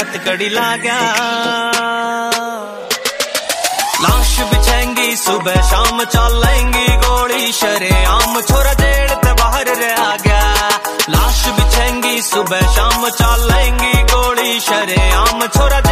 हथकड़ी ला गया। लाश बिछेंगी सुबह शाम चलेंगी गोली शरेआम, छोरा जेल ते बाहर रह गया। लाश बिछेंगी सुबह शाम चलेंगी गोली शरेआम, छोरा